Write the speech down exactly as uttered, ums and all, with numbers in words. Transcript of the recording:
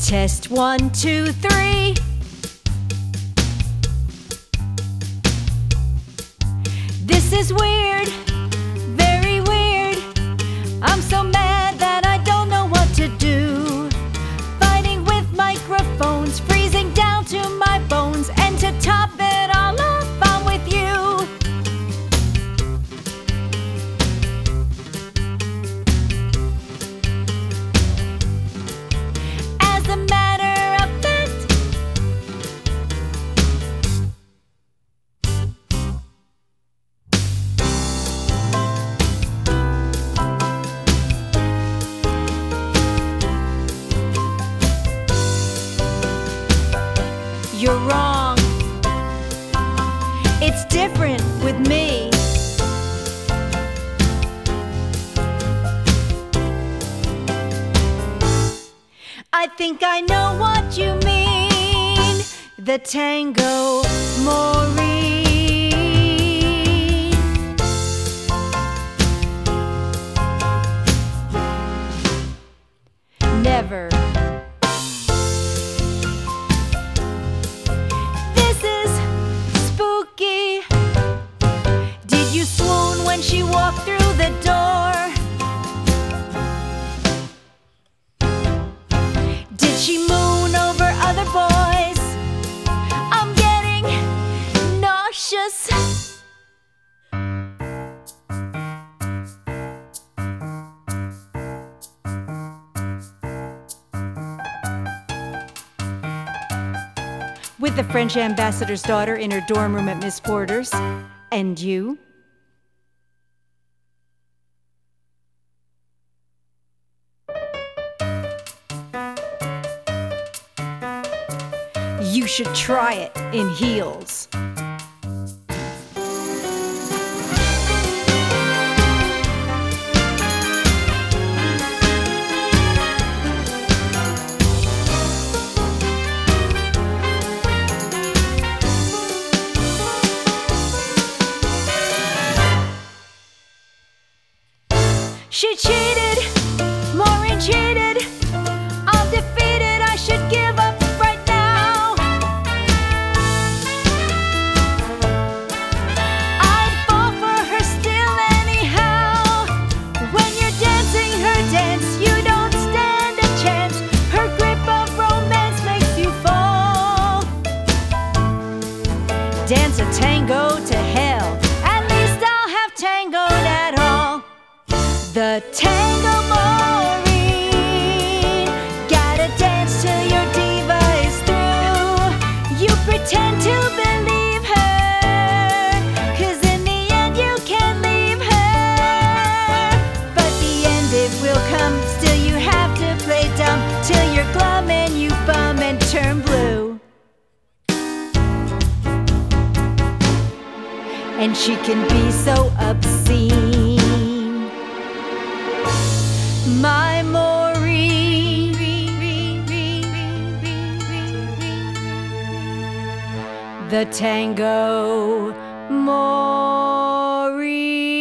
Test one, two, three. This is weird, very weird. I'm so mad that I don't know what to do. Fighting with microphones, freezing down to my bones. And to top it all off, I'm with you. As a matter of fact, you're wrong. It's different with me. I think I know what you mean. The tango Maureen. Never. This is spooky. Did you swoon when she walked through the door? Did she moon over other boys? I'm getting nauseous. With the French ambassador's daughter in her dorm room at Miss Porter's. And you? You should try it in heels. She cheated, Maureen cheated. I'm defeated, I should give up right now. I'd fall for her still anyhow. When you're dancing her dance, you don't stand a chance. Her grip of romance makes you fall. Dance a tango to hell. At least I'll have tangoed at all. The tango Maureen. Gotta dance till your diva is through. You pretend to believe her, 'cause in the end you can't leave her. But the end it will come, still you have to play dumb till you're glum and you bum and turn blue. And she can be so obscene. My Maureen. The tango Maureen.